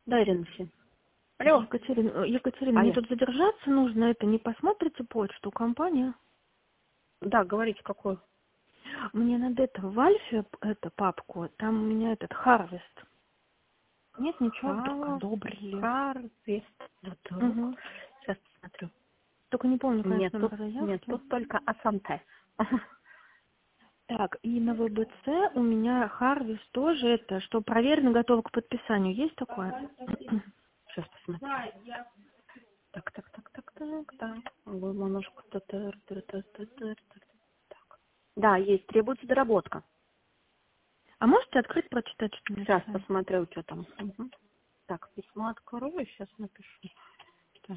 Да, Ирина, алло. Екатерина, мне тут задержаться нужно, это не посмотрите почту, компания? Да, говорите, какую? Мне надо это в Альфе, папку, там у меня этот Harvest. Нет, ничего, вдруг одобрили. Harvest. Угу. Сейчас посмотрю. Только не помню, конечно, Нет, номер заявки. Нет, тут только Асанте. Так, и на ВБЦ у меня Harvest тоже это, что проверено, готово к подписанию. Есть такое? Сейчас посмотрю. Так. Немножко. Так. Да, есть. Требуется доработка. А можете открыть, прочитать, что Сейчас написали? посмотрю, что там. Угу. Так, письмо открою, сейчас напишу. Так.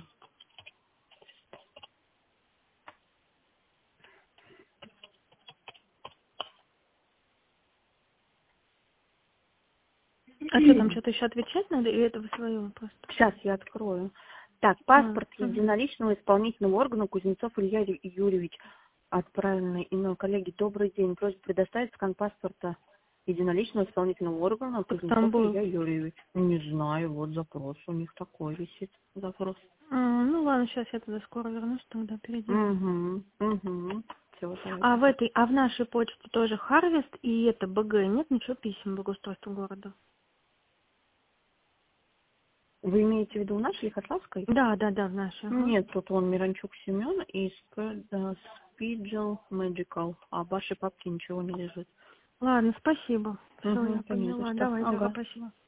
А что, там что-то еще отвечать надо, или это вы свое просто? Сейчас я открою. Так, паспорт единоличного исполнительного органа Кузнецов Илья Юрьевич. Отправленный имейл коллеги. Добрый день. Просьба предоставить скан паспорта единоличного исполнительного органа Кузнецов Илья Юрьевич. Не знаю, вот запрос. У них такой висит запрос. Ну ладно, сейчас я туда скоро вернусь, тогда переделаю. Все, А в нашей почте тоже Harvest и это БГ, нет ничего писем благоустройства города? Вы имеете в виду в нашей Лихославской? Да, в нашей. Нет, тут он Миранчук Семен и Spidgel Magical. А в вашей папке ничего не лежит. Ладно, спасибо. Все, я Конечно, поняла. что? Давай, Ага. спасибо.